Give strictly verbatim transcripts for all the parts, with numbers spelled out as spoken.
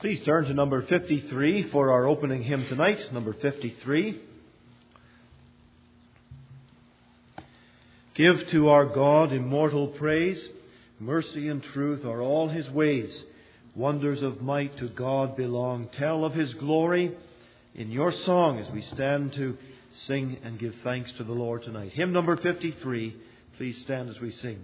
Please turn to number fifty-three for our opening hymn tonight. Number fifty-three. Give to our God immortal praise. Mercy and truth are all His ways. Wonders of might to God belong. Tell of His glory in your song as we stand to sing and give thanks to the Lord tonight. Hymn number fifty-three. Please stand as we sing.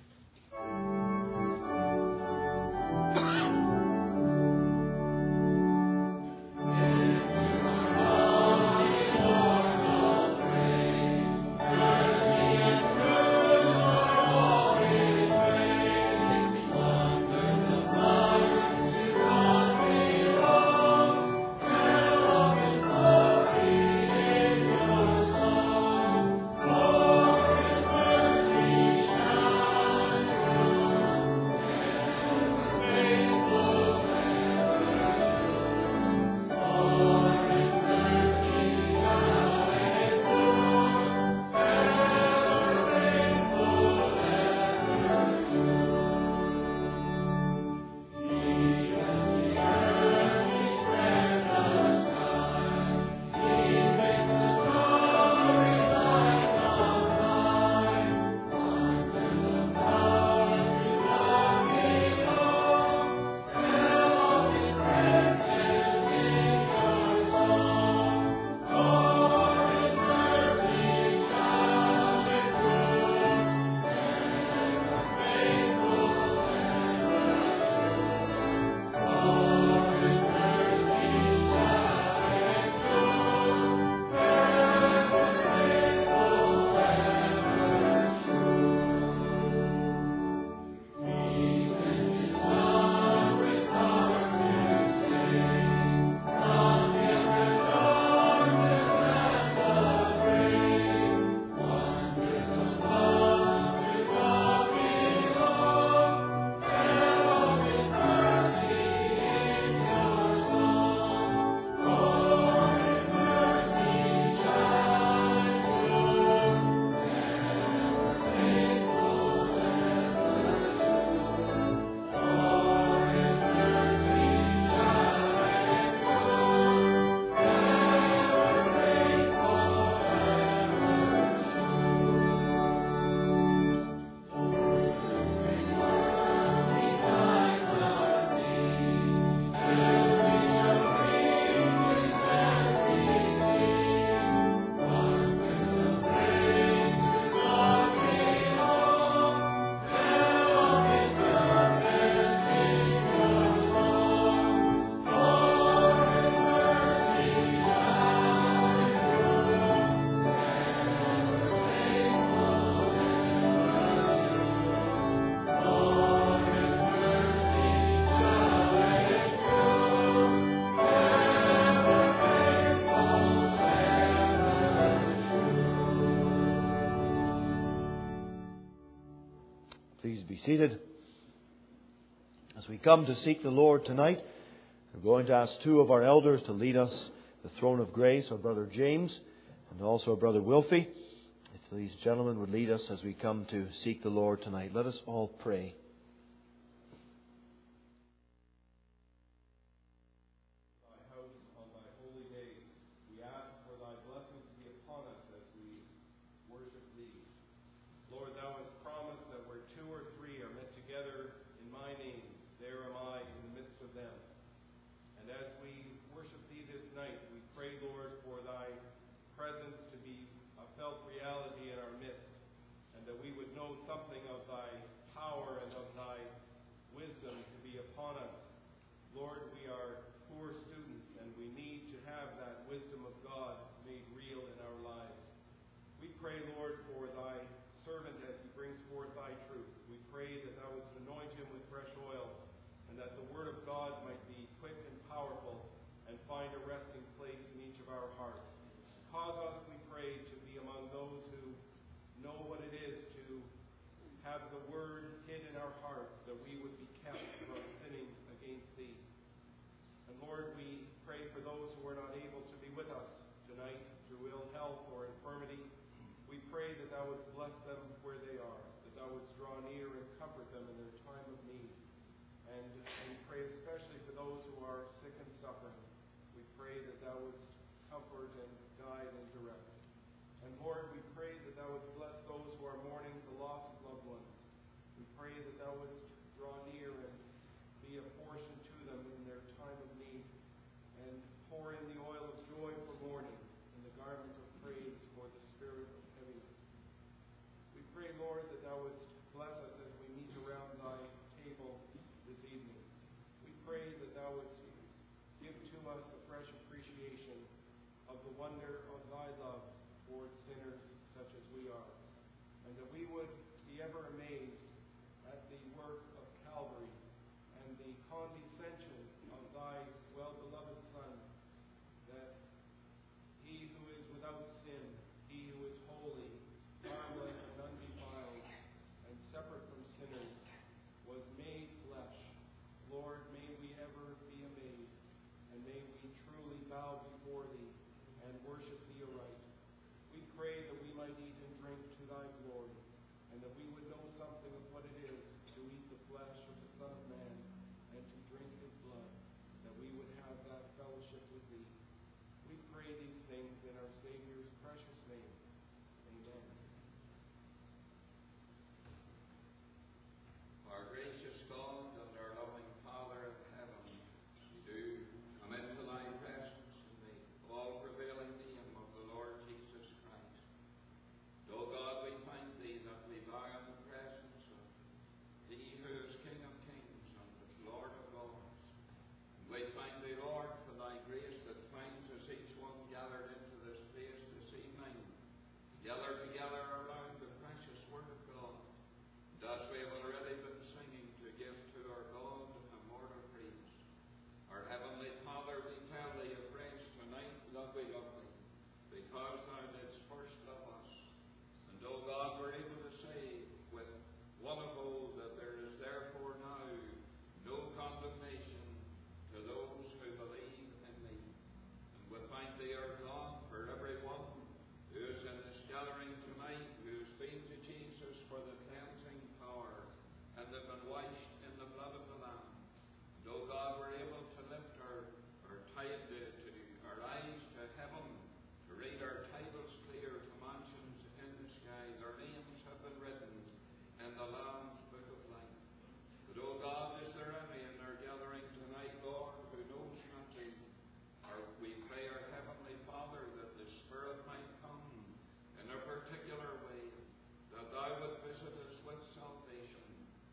Please be seated. As we come to seek the Lord tonight, we're going to ask two of our elders to lead us the throne of grace, our brother James and also our brother Wilfie. If these gentlemen would lead us as we come to seek the Lord tonight, let us all pray. near and comfort them in their time of need. And we pray especially for those who are pray that thou wouldst comfort and guide and direct. And Lord, we pray that thou wouldst bless those who are mourning the loss of loved ones. We pray that thou wouldst draw near and be a portion to them in their time of need, and pour in the oil of joy for mourning and the garment of praise for the spirit of heaviness. We pray, Lord, that thou wouldst bless us as we meet around thy table this evening. We pray that thou wouldst give to us a fresh appreciation of the wonder of thy love towards sinners such as we are, and that we would be ever amazed at the work of Calvary and the condescension of thy well-beloved Son, that he who is without sin, he who is holy, harmless and undefiled, and separate from sinners, was made flesh. Lord, may we ever be amazed, and may we truly bow before thee and worship thee aright. We pray that we might eat and drink to thy glory, and that we would know something of what it is to eat the flesh of the Son of Man and to drink his blood, that we would have that fellowship with thee. We pray these things in our Savior's precious name. Amen. Our gracious God and our loving Father of heaven, we do come into thy presence in the all-prevailing name of the Lord Jesus Christ. O God, we thank thee that we bow in the presence of he who is King of kings and is Lord of lords. And we thank thee, Lord, for thy grace that finds us each one gathered into this place this evening, gathered together around the precious Word of God. And as we have already been singing, to give to our God immortal praise. Our Heavenly Father, we tell thee afresh tonight that we love thee, because thou didst first love us. And, O God, we're able to say with one of old that there is therefore now no condemnation to those who believe in thee. And we thank thee, our God, for every one who is in this gathering tonight, who has been to Jesus for the cleansing power, and have been washed in the blood of the Lamb. And, O God, we're able to lift our, our tide to, to our eyes to heaven, to read our titles clear to mansions in the sky. Their names have been written in the Lamb's book of life. But, O God, is there any in our gathering tonight, Lord, who knows not thee? Or we pray, our Heavenly Father, that the Spirit might come in a particular way, that thou would visit us with salvation.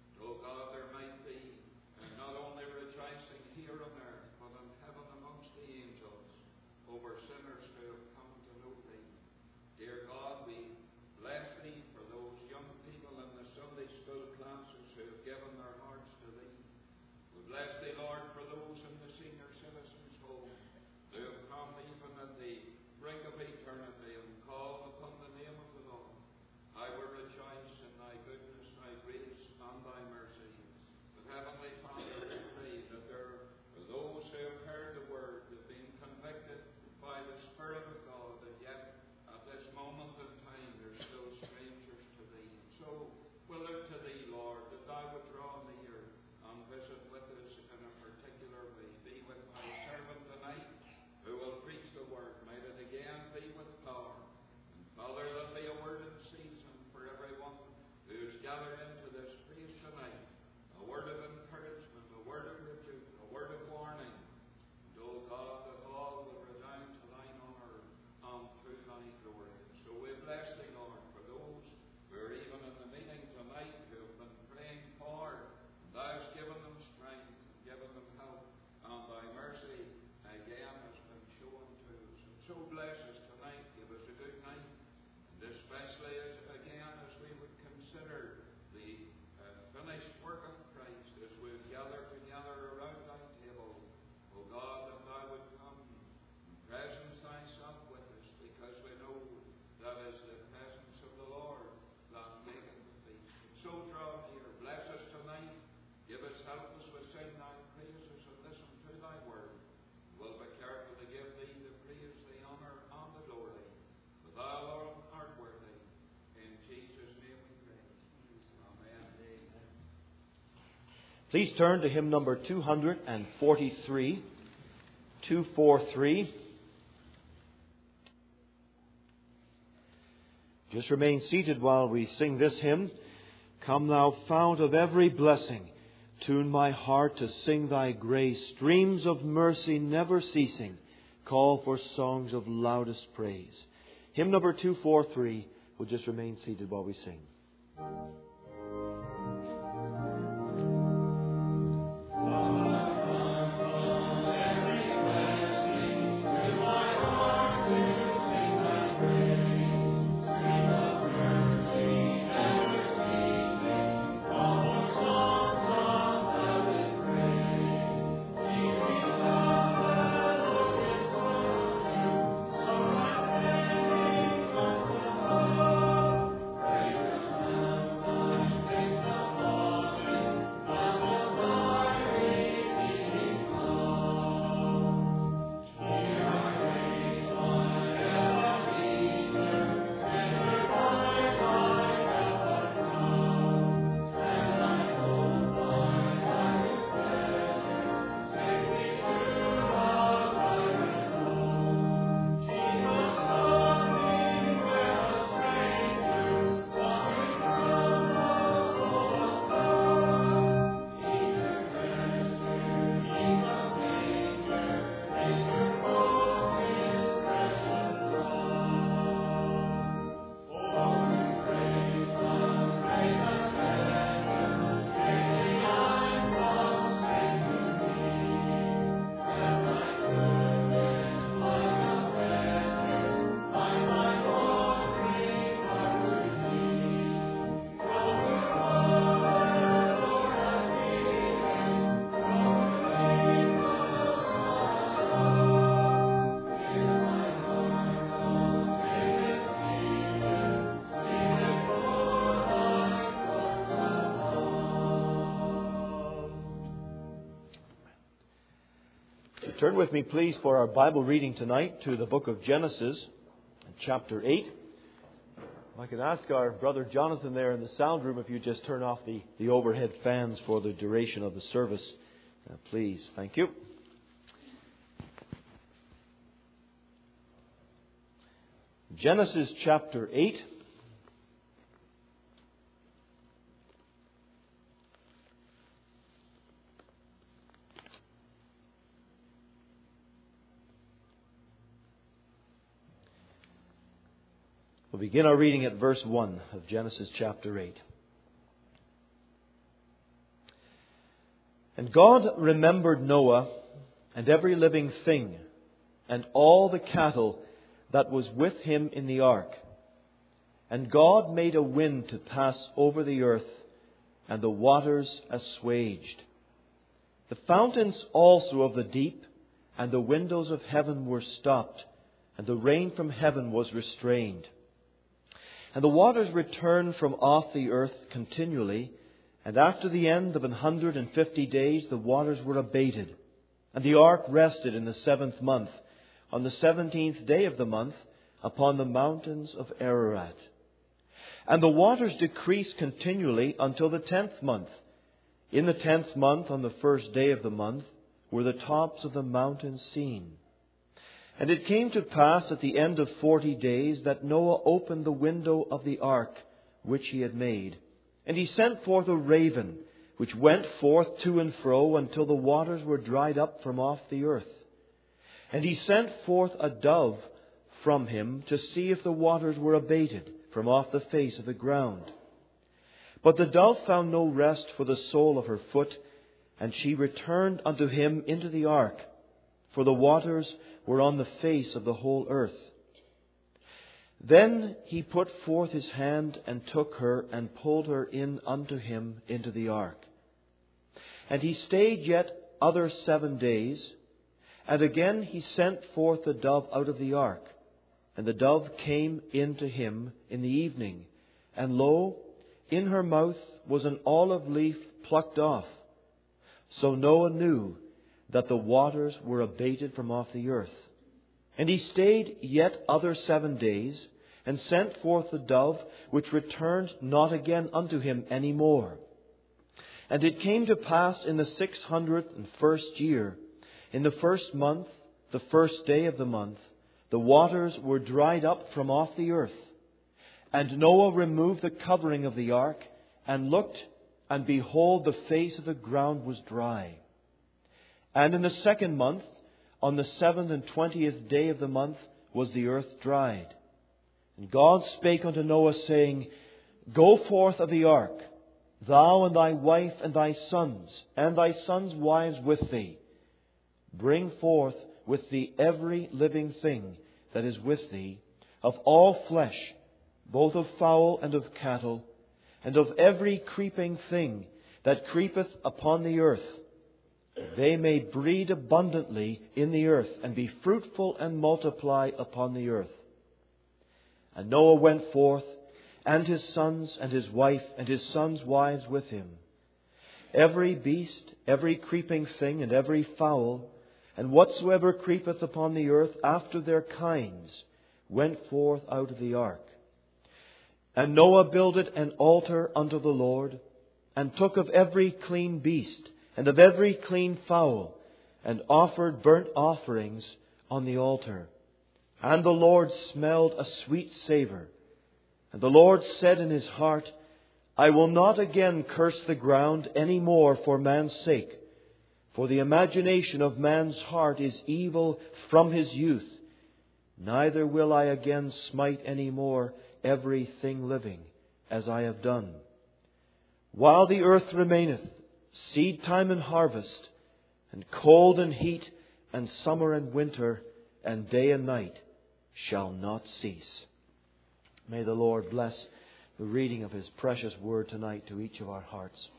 O God, there might be and not only rejoicing here on earth, but in heaven amongst the angels, over sinners who have come to know thee. Dear God, we bless thee for those young people in the Sunday school classes who have given their hearts to thee. We bless thee, Lord, for those in the senior citizens' home who have come even at the brink of eternity and called upon the name of the Lord. I will rejoice in thy goodness, thy grace, and thy mercy. But, Heavenly Father, we pray that there are those who have heard the word, who have been convicted by the Spirit of God, and yet at this moment in time they're still strangers to thee. And so we look to thee, Lord, that thou would draw near and visit with us in a particular way. Be with thy servant tonight, who will preach the word. Might it again be with power. And Father, there'll be a word in season for everyone who's gathered into this place tonight. A word of encouragement, a word of rebuke, a word of warning. And, O God, that all will redound to thine honour and to thy glory. So we bless thee, Lord, for those who are even in the meeting tonight who have been praying for, and thou hast given them strength and given them help, and thy mercy again has been shown to us. And so bless us tonight, give us a good night, and especially as again as we would consider the uh, finished work of Christ as we gather together around thy table. O God, that thou would come and presence thyself with us, because we know that is the presence of the Lord that maketh the feast. So draw near, bless us tonight, give us help as we sing thy praises and listen to thy word. We'll be careful to give thee the praise, the honour, and the glory. For thou, Lord, art worthy. In Jesus' name we pray. Amen. Please turn to hymn number two hundred forty-three. two forty-three. Just remain seated while we sing this hymn. Come, thou fount of every blessing, tune my heart to sing thy grace. Streams of mercy never ceasing, call for songs of loudest praise. Hymn number two forty-three. We'll just remain seated while we sing. Turn with me, please, for our Bible reading tonight to the book of Genesis, chapter eight. If I could ask our brother Jonathan there in the sound room if you just turn off the, the overhead fans for the duration of the service. Uh, please. Thank you. Genesis chapter eight. We'll begin our reading at verse one of Genesis chapter eight. And God remembered Noah and every living thing and all the cattle that was with him in the ark. And God made a wind to pass over the earth, and the waters assuaged. The fountains also of the deep and the windows of heaven were stopped, and the rain from heaven was restrained. And the waters returned from off the earth continually, and after the end of an hundred and fifty days the waters were abated. And the ark rested in the seventh month, on the seventeenth day of the month, upon the mountains of Ararat. And the waters decreased continually until the tenth month. In the tenth month, on the first day of the month, were the tops of the mountains seen. And it came to pass at the end of forty days that Noah opened the window of the ark which he had made. And he sent forth a raven, which went forth to and fro until the waters were dried up from off the earth. And he sent forth a dove from him to see if the waters were abated from off the face of the ground. But the dove found no rest for the sole of her foot, and she returned unto him into the ark, for the waters were on the face of the whole earth. Then he put forth his hand and took her and pulled her in unto him into the ark. And he stayed yet other seven days, and again he sent forth the dove out of the ark. And the dove came in to him in the evening, and lo, in her mouth was an olive leaf plucked off. So Noah knew that the waters were abated from off the earth. And he stayed yet other seven days, and sent forth the dove, which returned not again unto him any more. And it came to pass in the six hundredth and first year, in the first month, the first day of the month, the waters were dried up from off the earth. And Noah removed the covering of the ark, and looked, and behold, the face of the ground was dry. And in the second month, on the seventh and twentieth day of the month, was the earth dried. And God spake unto Noah, saying, Go forth of the ark, thou and thy wife and thy sons, and thy sons' wives with thee. Bring forth with thee every living thing that is with thee, of all flesh, both of fowl and of cattle, and of every creeping thing that creepeth upon the earth. They may breed abundantly in the earth, and be fruitful and multiply upon the earth. And Noah went forth, and his sons, and his wife, and his sons' wives with him. Every beast, every creeping thing, and every fowl, and whatsoever creepeth upon the earth after their kinds, went forth out of the ark. And Noah builded an altar unto the Lord, and took of every clean beast, and of every clean fowl, and offered burnt offerings on the altar. And the Lord smelled a sweet savour. And the Lord said in his heart, I will not again curse the ground any more for man's sake. For the imagination of man's heart is evil from his youth. Neither will I again smite any more everything living, as I have done. While the earth remaineth, seed time and harvest, and cold and heat, and summer and winter, and day and night shall not cease. May the Lord bless the reading of His precious word tonight to each of our hearts.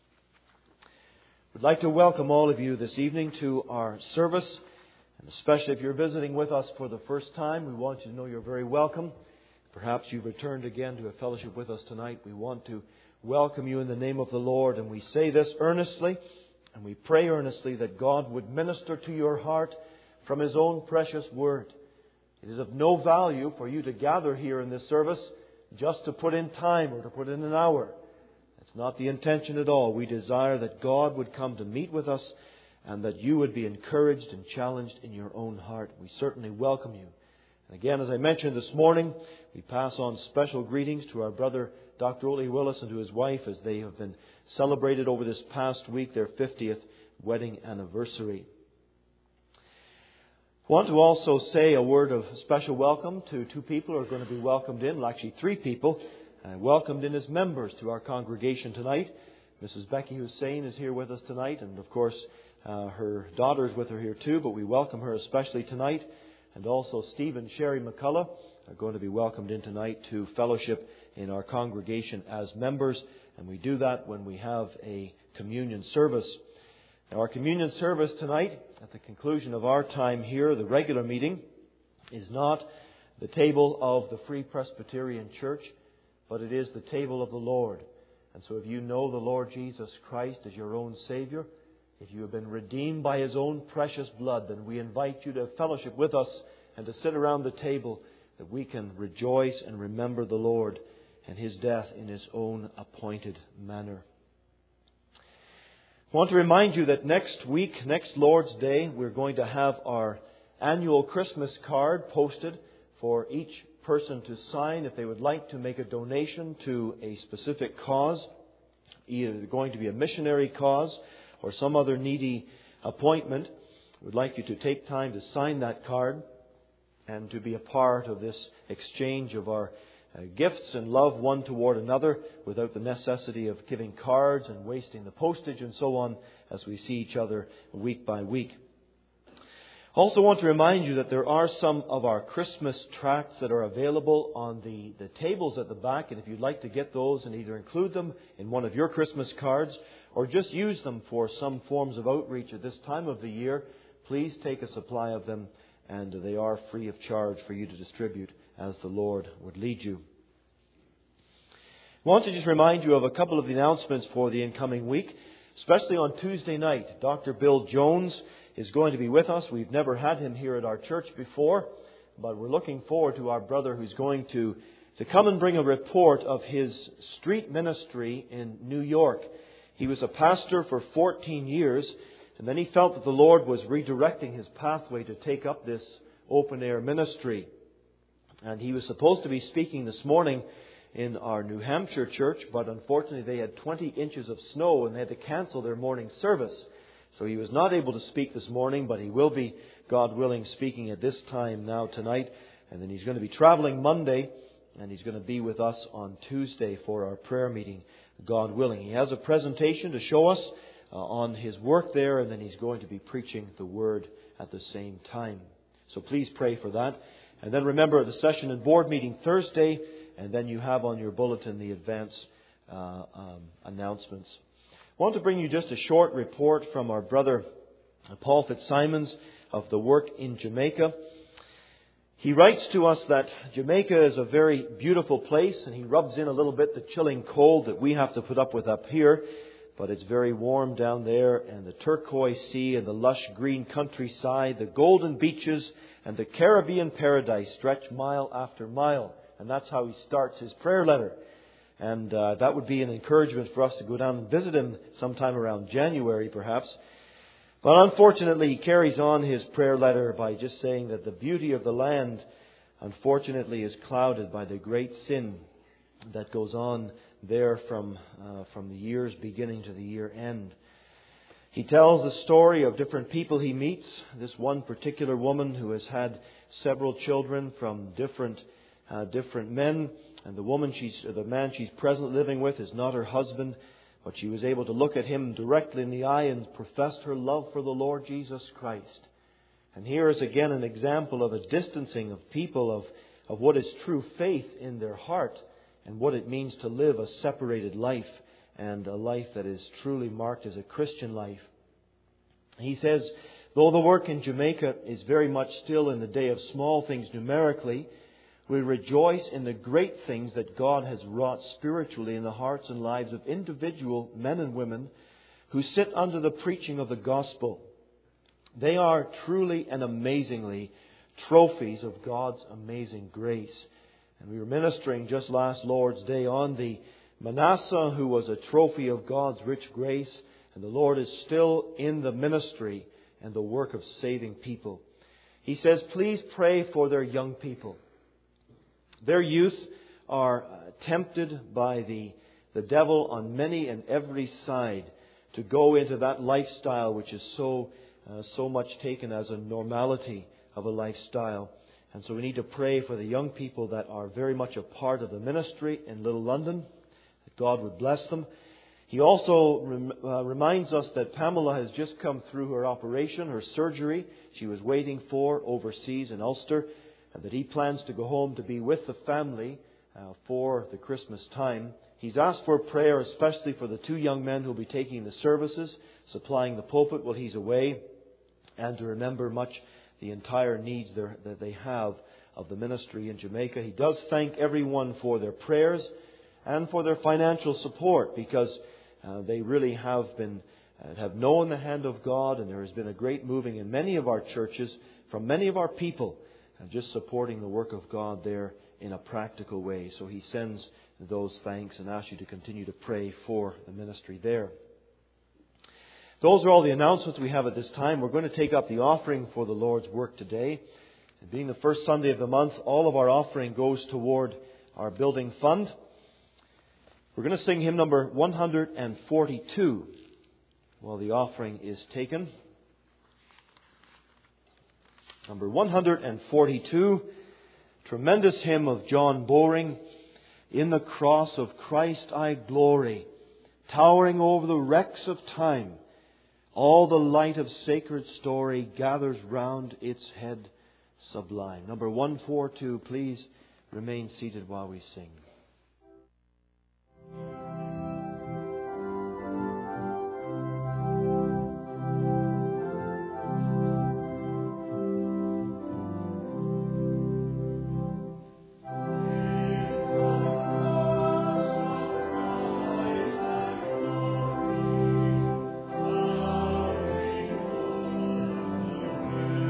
We'd like to welcome all of you this evening to our service, and especially if you're visiting with us for the first time, we want you to know you're very welcome. Perhaps you've returned again to a fellowship with us tonight. We want to welcome you in the name of the Lord, and we say this earnestly, and we pray earnestly that God would minister to your heart from His own precious word. It is of no value for you to gather here in this service just to put in time or to put in an hour. It's not the intention at all. We desire that God would come to meet with us and that you would be encouraged and challenged in your own heart. We certainly welcome you. And again, as I mentioned this morning, we pass on special greetings to our brother Doctor Ole Willis and to his wife as they have been celebrated over this past week their fiftieth wedding anniversary. I want to also say a word of special welcome to two people who are going to be welcomed in, well, actually three people, uh, welcomed in as members to our congregation tonight. Missus Becky Hussein is here with us tonight, and of course uh, her daughter is with her here too, but we welcome her especially tonight. And also Steve and Sherry McCullough are going to be welcomed in tonight to fellowship in our congregation as members, and we do that when we have a communion service. Now, our communion service tonight, at the conclusion of our time here, the regular meeting, is not the table of the Free Presbyterian Church, but it is the table of the Lord. And so if you know the Lord Jesus Christ as your own Savior, if you have been redeemed by His own precious blood, then we invite you to fellowship with us and to sit around the table that we can rejoice and remember the Lord and His death in His own appointed manner. I want to remind you that next week, next Lord's Day, we're going to have our annual Christmas card posted for each person to sign if they would like to make a donation to a specific cause, either going to be a missionary cause or some other needy appointment. We'd like you to take time to sign that card and to be a part of this exchange of our uh, gifts and love one toward another without the necessity of giving cards and wasting the postage and so on as we see each other week by week. I also want to remind you that there are some of our Christmas tracts that are available on the, the tables at the back, and if you'd like to get those and either include them in one of your Christmas cards or just use them for some forms of outreach at this time of the year, please take a supply of them, and they are free of charge for you to distribute as the Lord would lead you. I want to just remind you of a couple of the announcements for the incoming week, especially on Tuesday night. Doctor Bill Jones is going to be with us. We've never had him here at our church before, but we're looking forward to our brother who's going to, to come and bring a report of his street ministry in New York. He was a pastor for fourteen years, And then he felt that the Lord was redirecting his pathway to take up this open-air ministry. And he was supposed to be speaking this morning in our New Hampshire church, but unfortunately they had twenty inches of snow and they had to cancel their morning service. So he was not able to speak this morning, but he will be, God willing, speaking at this time now tonight. And then he's going to be traveling Monday, and he's going to be with us on Tuesday for our prayer meeting, God willing. He has a presentation to show us uh, on his work there, and then he's going to be preaching the Word at the same time. So please pray for that. And then remember the session and board meeting Thursday, and then you have on your bulletin the advance uh, um, announcements. I want to bring you just a short report from our brother Paul Fitzsimons of the work in Jamaica. He writes to us that Jamaica is a very beautiful place, and he rubs in a little bit the chilling cold that we have to put up with up here. But it's very warm down there, and the turquoise sea and the lush green countryside, the golden beaches and the Caribbean paradise stretch mile after mile. And that's how he starts his prayer letter. And uh, that would be an encouragement for us to go down and visit him sometime around January, perhaps. But unfortunately, he carries on his prayer letter by just saying that the beauty of the land, unfortunately, is clouded by the great sin that goes on there from uh, from the year's beginning to the year end. He tells the story of different people he meets. This one particular woman who has had several children from different uh, different men, and the woman she's the man she's presently living with is not her husband. But she was able to look at him directly in the eye and professed her love for the Lord Jesus Christ. And here is again an example of a distancing of people of, of what is true faith in their heart and what it means to live a separated life and a life that is truly marked as a Christian life. He says, though the work in Jamaica is very much still in the day of small things numerically, we rejoice in the great things that God has wrought spiritually in the hearts and lives of individual men and women who sit under the preaching of the gospel. They are truly and amazingly trophies of God's amazing grace. And we were ministering just last Lord's Day on the Manasseh, who was a trophy of God's rich grace. And the Lord is still in the ministry and the work of saving people. He says, please pray for their young people. Their youth are tempted by the, the devil on many and every side to go into that lifestyle which is so uh, so much taken as a normality of a lifestyle. And so we need to pray for the young people that are very much a part of the ministry in Little London, that God would bless them. He also rem, uh, reminds us that Pamela has just come through her operation, her surgery. She was waiting for overseas in Ulster. And that he plans to go home to be with the family uh, for the Christmas time. He's asked for prayer, especially for the two young men who will be taking the services, supplying the pulpit while he's away, and to remember much the entire needs there, that they have of the ministry in Jamaica. He does thank everyone for their prayers and for their financial support, because uh, they really have been uh, have known the hand of God, and there has been a great moving in many of our churches from many of our people. And just supporting the work of God there in a practical way. So he sends those thanks and asks you to continue to pray for the ministry there. Those are all the announcements we have at this time. We're going to take up the offering for the Lord's work today. And being the first Sunday of the month, all of our offering goes toward our building fund. We're going to sing hymn number one hundred forty-two while the offering is taken. Number one hundred forty-two, tremendous hymn of John Bowring. In the cross of Christ I glory, towering over the wrecks of time. All the light of sacred story gathers round its head sublime. Number one forty-two, please remain seated while we sing.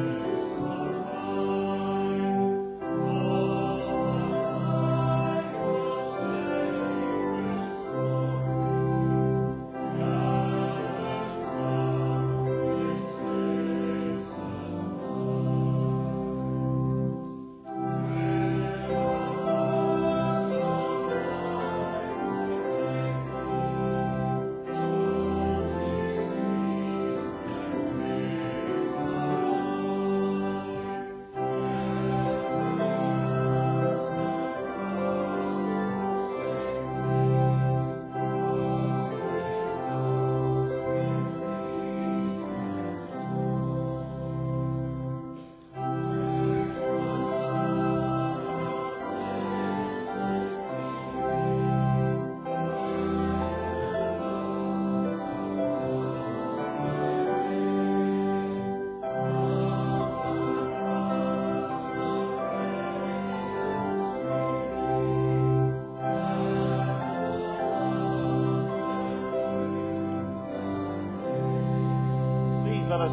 Oh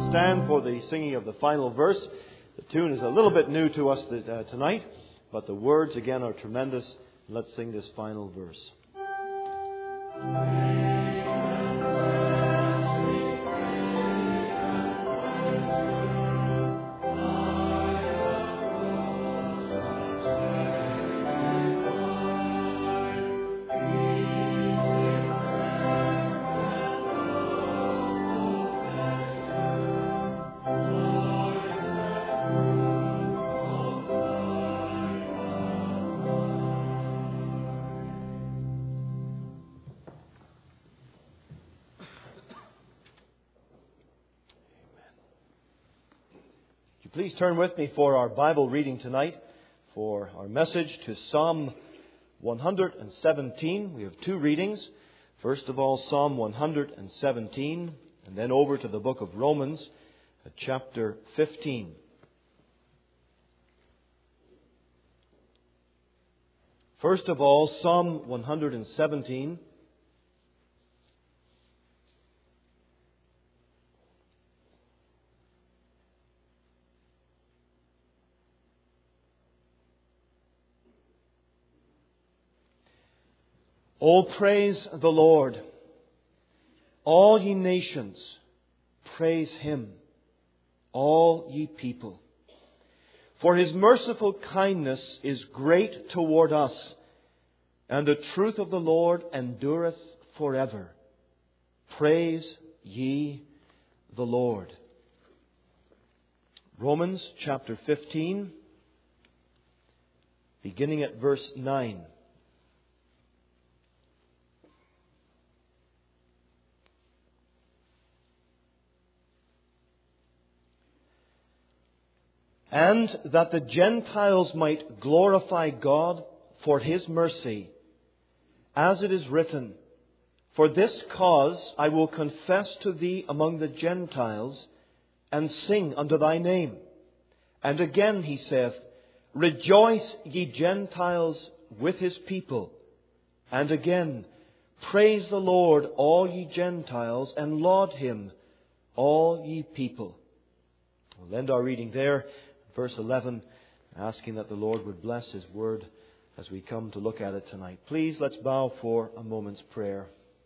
stand for the singing of the final verse. The tune is a little bit new to us uh, tonight, but the words again are tremendous. Let's sing this final verse. Please turn with me for our Bible reading tonight, for our message, to Psalm one hundred seventeen. We have two readings. First of all, Psalm one hundred seventeen, and then over to the book of Romans, chapter fifteen. First of all, Psalm one hundred seventeen. O praise the Lord. All ye nations, praise Him. All ye people. For His merciful kindness is great toward us, and the truth of the Lord endureth forever. Praise ye the Lord. Romans chapter fifteen, beginning at verse nine. And that the Gentiles might glorify God for His mercy, as it is written, For this cause I will confess to thee among the Gentiles, and sing unto thy name. And again he saith, Rejoice, ye Gentiles, with His people. And again, Praise the Lord, all ye Gentiles, and laud Him, all ye people. We'll end our reading there. Verse eleven, asking that the Lord would bless His word as we come to look at it tonight. Please, let's bow for a moment's prayer.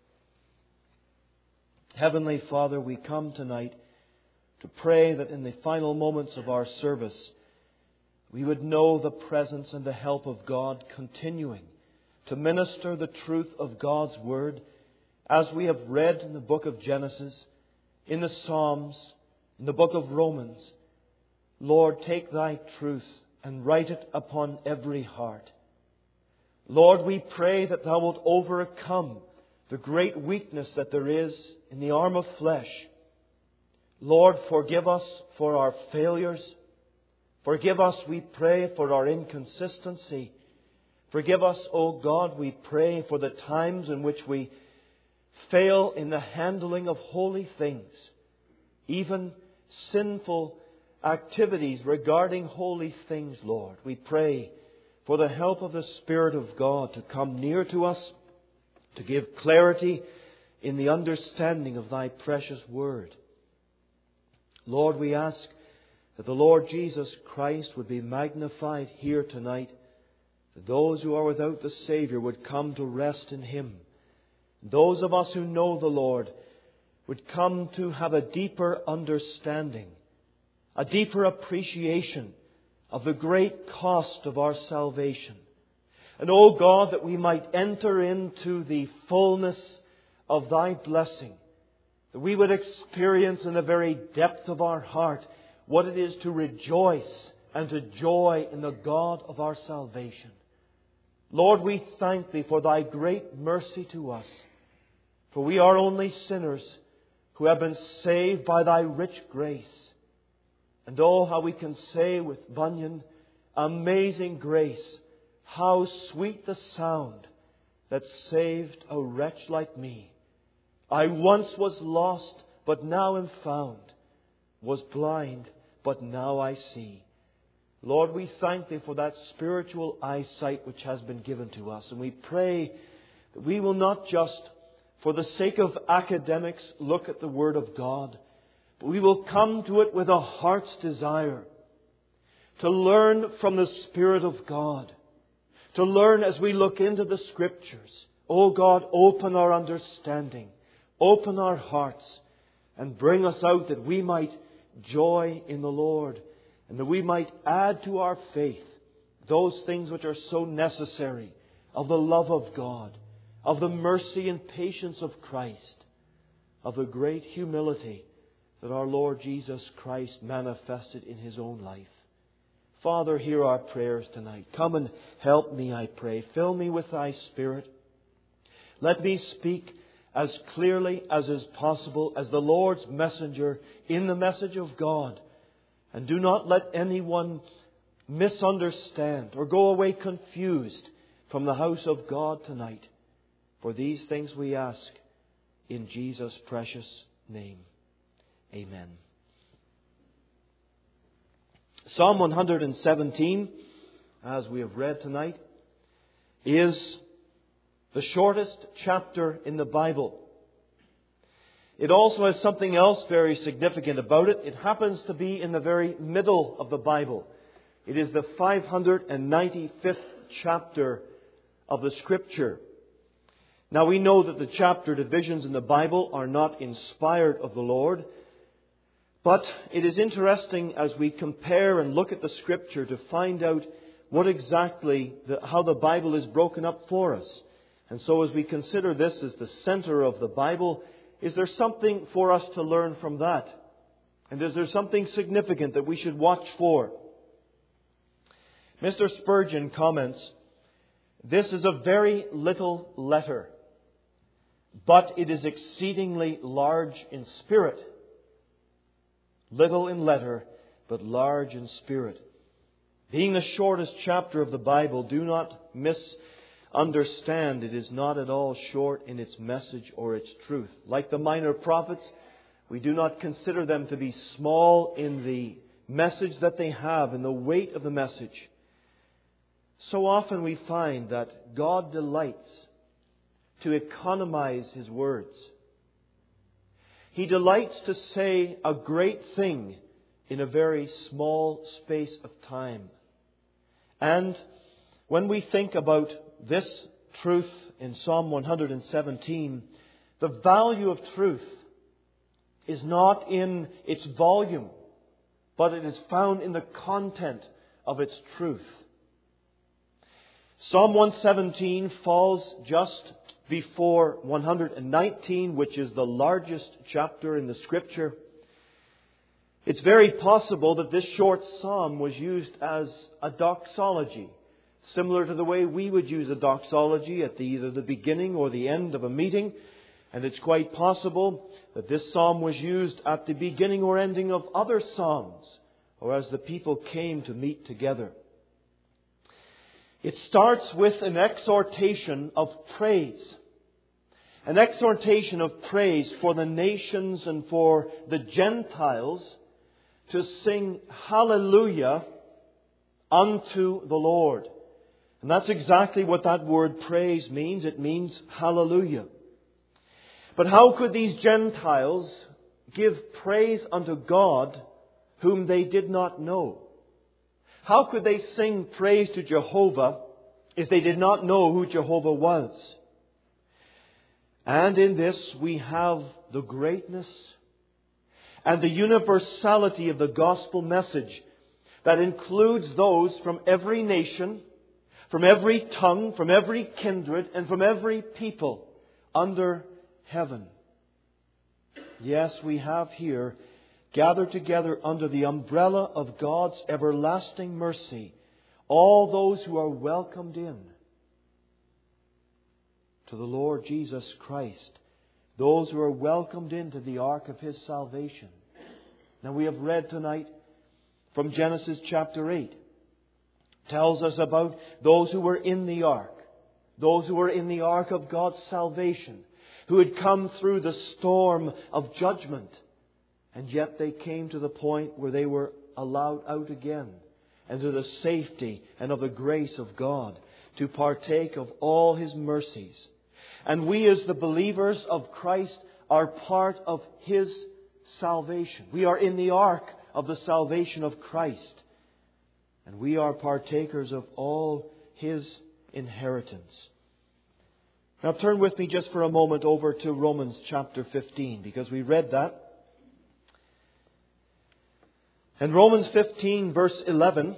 Heavenly Father, we come tonight to pray that in the final moments of our service, we would know the presence and the help of God continuing to minister the truth of God's word, as we have read in the book of Genesis, in the Psalms, in the book of Romans. Lord, take Thy truth and write it upon every heart. Lord, we pray that Thou wilt overcome the great weakness that there is in the arm of flesh. Lord, forgive us for our failures. Forgive us, we pray, for our inconsistency. Forgive us, O God, we pray, for the times in which we fail in the handling of holy things, even sinful activities regarding holy things, Lord. We pray for the help of the Spirit of God to come near to us, to give clarity in the understanding of Thy precious word. Lord, we ask that the Lord Jesus Christ would be magnified here tonight, that those who are without the Savior would come to rest in Him. Those of us who know the Lord would come to have a deeper understanding, a deeper appreciation of the great cost of our salvation. And, O God, that we might enter into the fullness of Thy blessing, that we would experience in the very depth of our heart what it is to rejoice and to joy in the God of our salvation. Lord, we thank Thee for Thy great mercy to us, for we are only sinners who have been saved by Thy rich grace. And oh, how we can say with Bunyan, amazing grace, how sweet the sound that saved a wretch like me. I once was lost, but now am found, was blind, but now I see. Lord, we thank Thee for that spiritual eyesight which has been given to us. And we pray that we will not just, for the sake of academics, look at the Word of God, But we will come to it with a heart's desire to learn from the Spirit of God. To learn as we look into the Scriptures. O God, open our understanding. Open our hearts. And bring us out that we might joy in the Lord. And that we might add to our faith those things which are so necessary. Of the love of God. Of the mercy and patience of Christ. Of the great humility that our Lord Jesus Christ manifested in His own life. Father, hear our prayers tonight. Come and help me, I pray. Fill me with Thy Spirit. Let me speak as clearly as is possible as the Lord's messenger in the message of God. And do not let anyone misunderstand or go away confused from the house of God tonight. For these things we ask in Jesus' precious name. Amen. Psalm one hundred seventeen, as we have read tonight, is the shortest chapter in the Bible. It also has something else very significant about it. It happens to be in the very middle of the Bible. It is the five hundred ninety-fifth chapter of the Scripture. Now we know that the chapter divisions in the Bible are not inspired of the Lord. But it is interesting as we compare and look at the Scripture to find out what exactly, the, how the Bible is broken up for us. And so as we consider this as the center of the Bible, is there something for us to learn from that? And is there something significant that we should watch for? Mister Spurgeon comments, "This is a very little letter, but it is exceedingly large in spirit. Little in letter, but large in spirit." Being the shortest chapter of the Bible, do not misunderstand. It is not at all short in its message or its truth. Like the minor prophets, we do not consider them to be small in the message that they have, in the weight of the message. So often we find that God delights to economize His words. He delights to say a great thing in a very small space of time. And when we think about this truth in Psalm one hundred seventeen, the value of truth is not in its volume, but it is found in the content of its truth. Psalm one seventeen falls just before one hundred nineteen, which is the largest chapter in the Scripture. It's very possible that this short psalm was used as a doxology, similar to the way we would use a doxology at the, either the beginning or the end of a meeting. And it's quite possible that this psalm was used at the beginning or ending of other psalms, or as the people came to meet together. It starts with an exhortation of praise. An exhortation of praise for the nations and for the Gentiles to sing hallelujah unto the Lord. And that's exactly what that word praise means. It means hallelujah. But how could these Gentiles give praise unto God whom they did not know? How could they sing praise to Jehovah if they did not know who Jehovah was? And in this we have the greatness and the universality of the gospel message that includes those from every nation, from every tongue, from every kindred, and from every people under heaven. Yes, we have here gathered together under the umbrella of God's everlasting mercy all those who are welcomed in to the Lord Jesus Christ, those who are welcomed into the ark of His salvation. Now we have read tonight from Genesis chapter eight. Tells us about those who were in the ark, those who were in the ark of God's salvation, who had come through the storm of judgment, and yet they came to the point where they were allowed out again into the safety and of the grace of God to partake of all His mercies. And we as the believers of Christ are part of His salvation. We are in the ark of the salvation of Christ. And we are partakers of all His inheritance. Now turn with me just for a moment over to Romans chapter fifteen, because we read that. And Romans fifteen verse eleven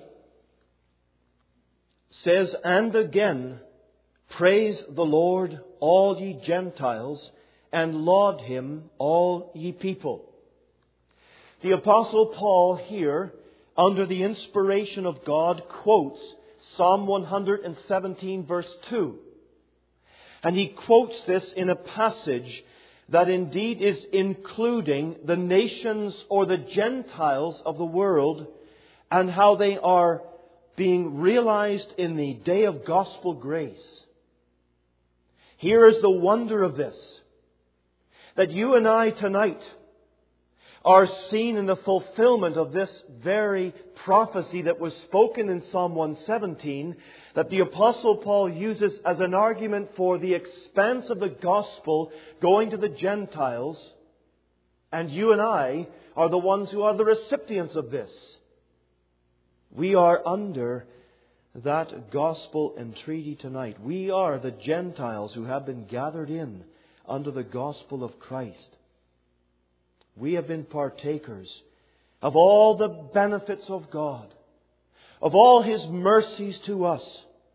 says, "And again, praise the Lord, all ye Gentiles, and laud Him, all ye people." The Apostle Paul here, under the inspiration of God, quotes Psalm one hundred seventeen verse two. And he quotes this in a passage that indeed is including the nations or the Gentiles of the world, and how they are being realized in the day of gospel grace. Here is the wonder of this, that you and I tonight are seen in the fulfillment of this very prophecy that was spoken in Psalm one seventeen, that the Apostle Paul uses as an argument for the expanse of the gospel going to the Gentiles. And you and I are the ones who are the recipients of this. We are under that gospel entreaty tonight. We are the Gentiles who have been gathered in under the gospel of Christ. We have been partakers of all the benefits of God, of all His mercies to us.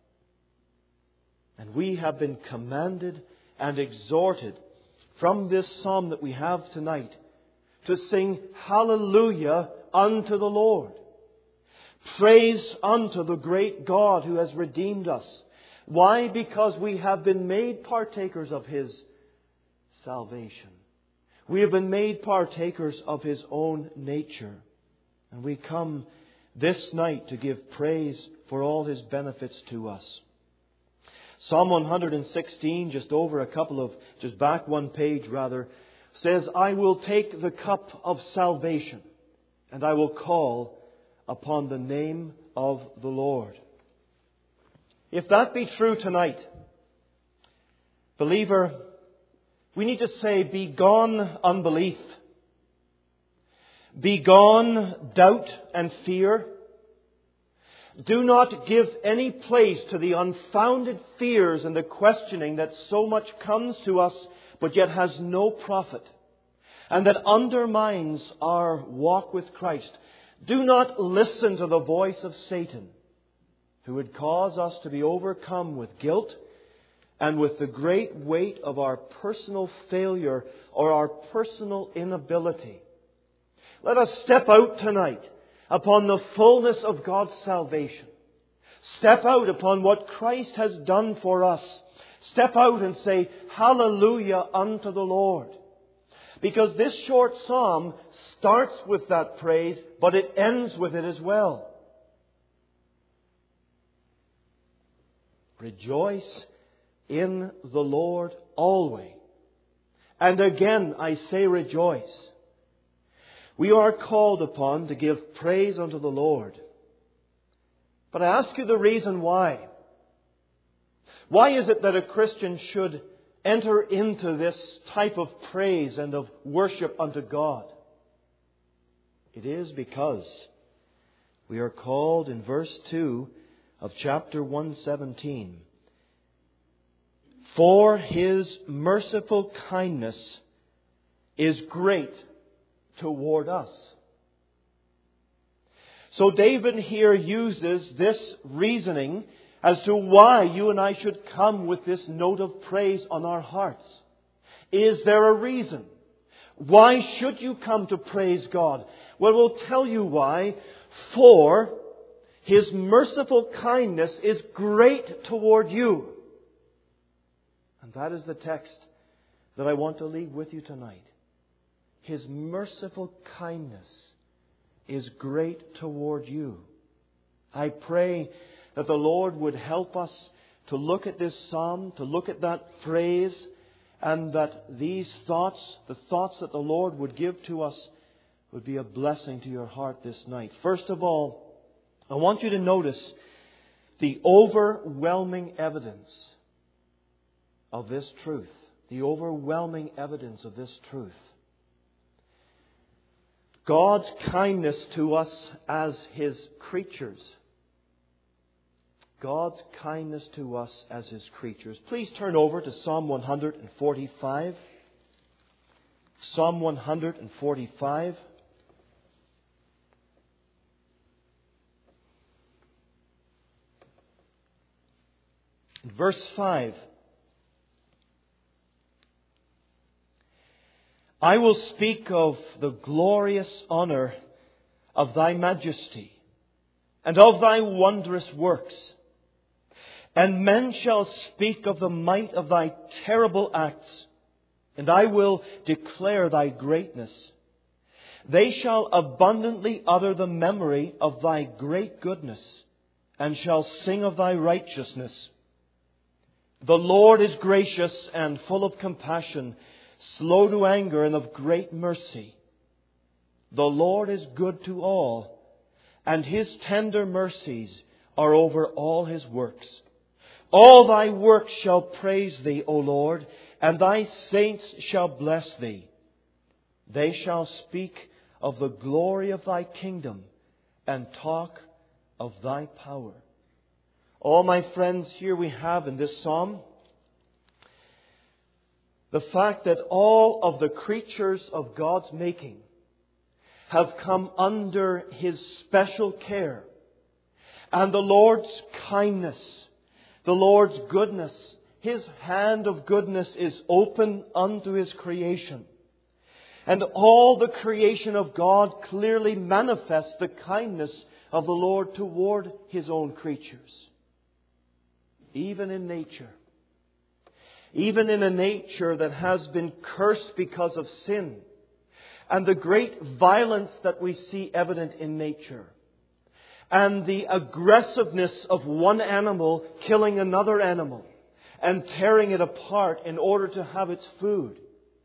And we have been commanded and exhorted from this psalm that we have tonight to sing hallelujah unto the Lord. Praise unto the great God who has redeemed us. Why? Because we have been made partakers of His salvation. We have been made partakers of His own nature. And we come this night to give praise for all His benefits to us. Psalm one hundred sixteen, just over a couple of, just back one page rather, says, "I will take the cup of salvation, and I will call upon the name of the Lord." If that be true tonight, believer, we need to say, "Be gone unbelief. Be gone doubt and fear. Do not give any place to the unfounded fears and the questioning that so much comes to us but yet has no profit, and that undermines our walk with Christ. Do not listen to the voice of Satan, who would cause us to be overcome with guilt and with the great weight of our personal failure or our personal inability. Let us step out tonight upon the fullness of God's salvation. Step out upon what Christ has done for us. Step out and say, hallelujah unto the Lord. Because this short psalm starts with that praise, but it ends with it as well. Rejoice in the Lord always. And again I say rejoice. We are called upon to give praise unto the Lord. But I ask you the reason why. Why is it that a Christian should enter into this type of praise and of worship unto God? It is because we are called in verse two of chapter one seventeen. For His merciful kindness is great toward us. So David here uses this reasoning as to why you and I should come with this note of praise on our hearts. Is there a reason? Why should you come to praise God? Well, we'll tell you why. For His merciful kindness is great toward you. And that is the text that I want to leave with you tonight. His merciful kindness is great toward you. I pray that the Lord would help us to look at this psalm, to look at that phrase, and that these thoughts, the thoughts that the Lord would give to us, would be a blessing to your heart this night. First of all, I want you to notice the overwhelming evidence of this truth. The overwhelming evidence of this truth. God's kindness to us as His creatures. God's kindness to us as His creatures. Please turn over to Psalm one forty-five. Psalm one forty-five. Verse five. I will speak of the glorious honor of Thy majesty and of Thy wondrous works. And men shall speak of the might of Thy terrible acts, and I will declare Thy greatness. They shall abundantly utter the memory of Thy great goodness, and shall sing of Thy righteousness. The Lord is gracious and full of compassion, slow to anger and of great mercy. The Lord is good to all, and His tender mercies are over all His works. All Thy works shall praise Thee, O Lord, and Thy saints shall bless Thee. They shall speak of the glory of Thy kingdom and talk of Thy power. Oh, my friends, here we have in this psalm the fact that all of the creatures of God's making have come under His special care. And the Lord's kindness, the Lord's goodness, His hand of goodness is open unto His creation. And all the creation of God clearly manifests the kindness of the Lord toward His own creatures. Even in nature. Even in a nature that has been cursed because of sin. And the great violence that we see evident in nature. And the aggressiveness of one animal killing another animal and tearing it apart in order to have its food.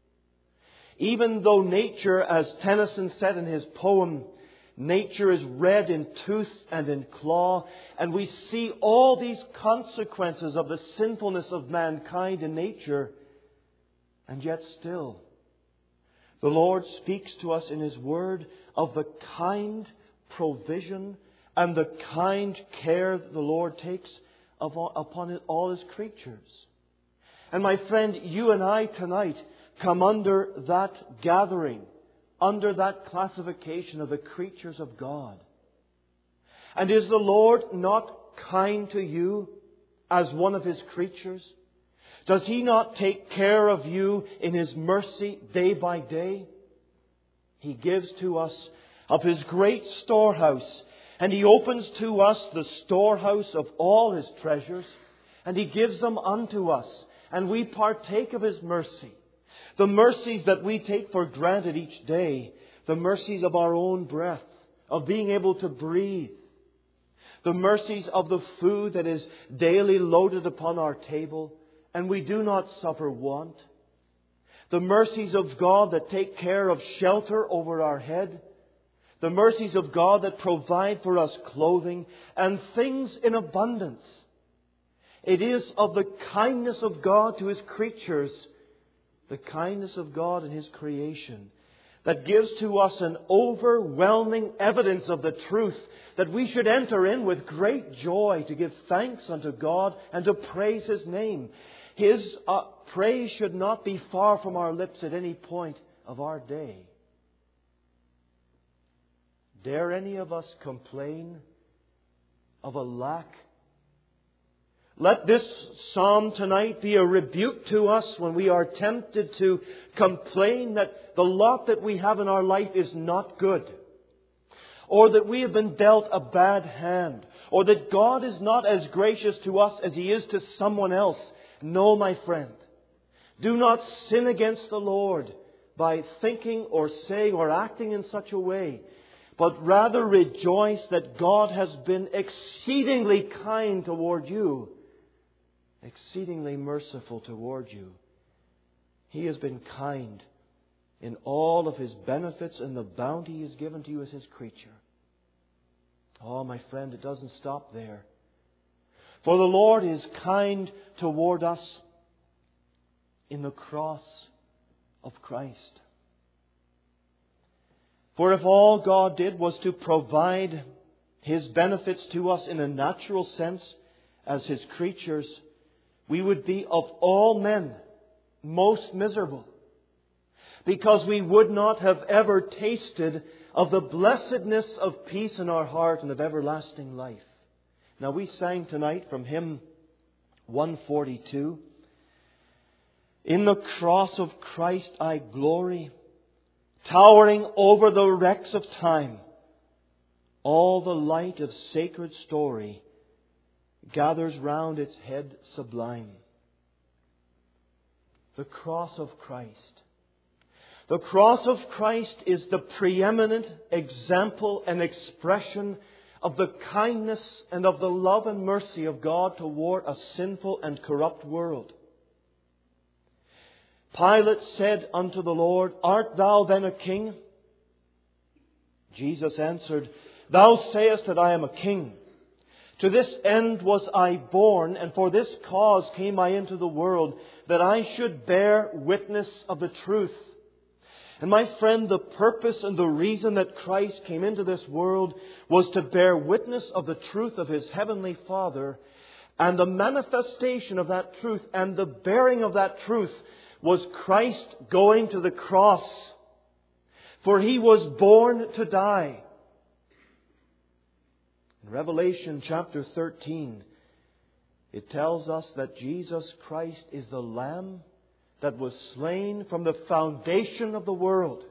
Even though nature, as Tennyson said in his poem, nature is red in tooth and in claw, and we see all these consequences of the sinfulness of mankind in nature, and yet still the Lord speaks to us in His Word of the kind provision and the kind care that the Lord takes of, upon all His creatures. And my friend, you and I tonight come under that gathering, under that classification of the creatures of God. And is the Lord not kind to you as one of His creatures? Does He not take care of you in His mercy day by day? He gives to us of His great storehouse, and He opens to us the storehouse of all His treasures, and He gives them unto us, and we partake of His mercy. The mercies that we take for granted each day, the mercies of our own breath, of being able to breathe, the mercies of the food that is daily loaded upon our table, and we do not suffer want, the mercies of God that take care of shelter over our head, the mercies of God that provide for us clothing and things in abundance. It is of the kindness of God to His creatures, the kindness of God in His creation, that gives to us an overwhelming evidence of the truth that we should enter in with great joy to give thanks unto God and to praise His name. His uh, praise should not be far from our lips at any point of our day. Dare any of us complain of a lack? Let this psalm tonight be a rebuke to us when we are tempted to complain that the lot that we have in our life is not good, or that we have been dealt a bad hand, or that God is not as gracious to us as He is to someone else. No, my friend, do not sin against the Lord by thinking or saying or acting in such a way, but rather rejoice that God has been exceedingly kind toward you, exceedingly merciful toward you. He has been kind in all of His benefits and the bounty He has given to you as His creature. Oh, my friend, it doesn't stop there. For the Lord is kind toward us in the cross of Christ. For if all God did was to provide His benefits to us in a natural sense as His creatures, we would be of all men most miserable, because we would not have ever tasted of the blessedness of peace in our heart and of everlasting life. Now, we sang tonight from hymn one forty-two, "In the cross of Christ I glory, towering over the wrecks of time, all the light of sacred story gathers round its head sublime." The cross of Christ. The cross of Christ is the preeminent example and expression of the kindness and of the love and mercy of God toward a sinful and corrupt world. Pilate said unto the Lord, "Art thou then a king?" Jesus answered, "Thou sayest that I am a king. To this end was I born, and for this cause came I into the world, that I should bear witness of the truth." And my friend, the purpose and the reason that Christ came into this world was to bear witness of the truth of His Heavenly Father. And the manifestation of that truth and the bearing of that truth was Christ going to the cross. For He was born to die. In Revelation chapter thirteen, it tells us that Jesus Christ is the Lamb that was slain from the foundation of the world.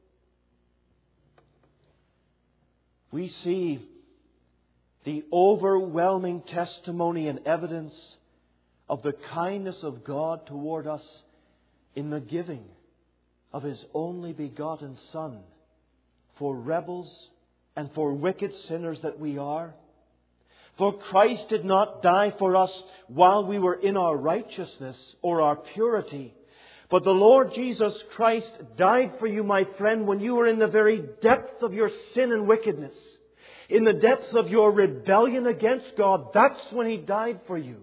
We see the overwhelming testimony and evidence of the kindness of God toward us in the giving of His only begotten Son for rebels and for wicked sinners that we are. For Christ did not die for us while we were in our righteousness or our purity, but the Lord Jesus Christ died for you, my friend, when you were in the very depths of your sin and wickedness. In the depths of your rebellion against God, that's when He died for you.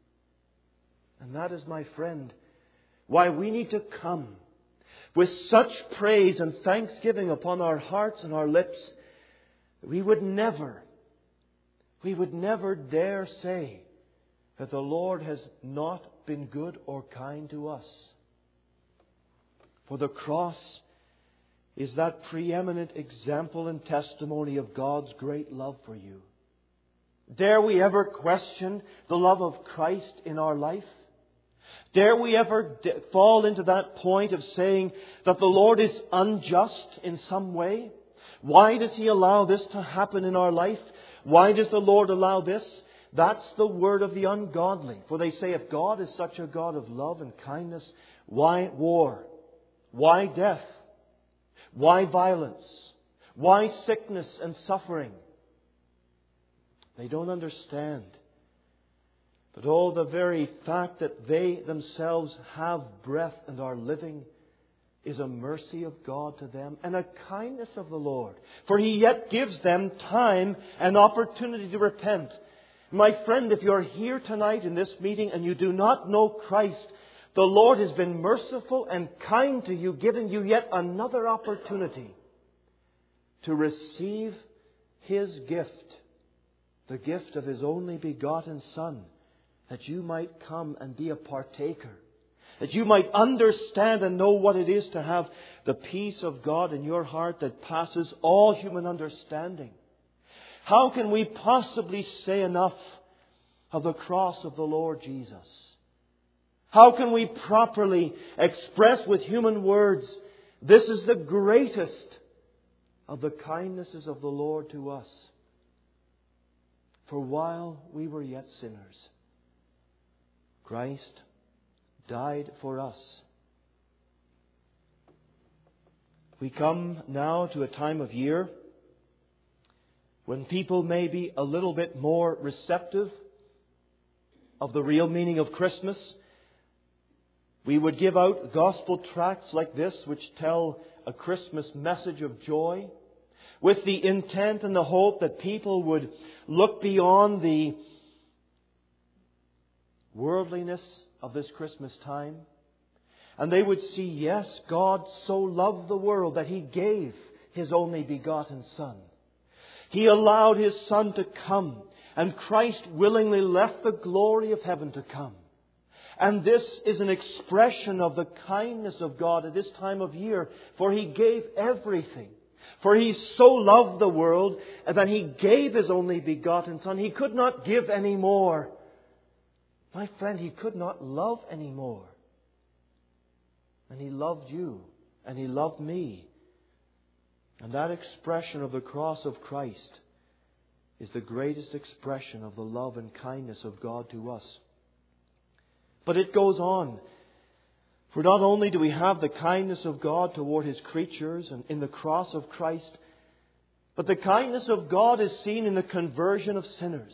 And that is, my friend, why we need to come with such praise and thanksgiving upon our hearts and our lips that we would never, we would never dare say that the Lord has not been good or kind to us. For the cross is that preeminent example and testimony of God's great love for you. Dare we ever question the love of Christ in our life? Dare we ever d- fall into that point of saying that the Lord is unjust in some way? Why does He allow this to happen in our life? Why does the Lord allow this? That's the word of the ungodly. For they say, if God is such a God of love and kindness, why war? Why death? Why violence? Why sickness and suffering? They don't understand. But oh, the very fact that they themselves have breath and are living is a mercy of God to them and a kindness of the Lord. For He yet gives them time and opportunity to repent. My friend, if you're here tonight in this meeting and you do not know Christ, the Lord has been merciful and kind to you, giving you yet another opportunity to receive His gift, the gift of His only begotten Son, that you might come and be a partaker, that you might understand and know what it is to have the peace of God in your heart that passes all human understanding. How can we possibly say enough of the cross of the Lord Jesus? How can we properly express with human words, this is the greatest of the kindnesses of the Lord to us? For while we were yet sinners, Christ died for us. We come now to a time of year when people may be a little bit more receptive of the real meaning of Christmas. We would give out gospel tracts like this, which tell a Christmas message of joy, with the intent and the hope that people would look beyond the worldliness of this Christmas time, and they would see, yes, God so loved the world that He gave His only begotten Son. He allowed His Son to come, and Christ willingly left the glory of heaven to come. And this is an expression of the kindness of God at this time of year, for He gave everything. For He so loved the world that He gave His only begotten Son. He could not give any more. My friend, He could not love any more. And He loved you, and He loved me. And that expression of the cross of Christ is the greatest expression of the love and kindness of God to us. But it goes on. For not only do we have the kindness of God toward His creatures and in the cross of Christ, but the kindness of God is seen in the conversion of sinners.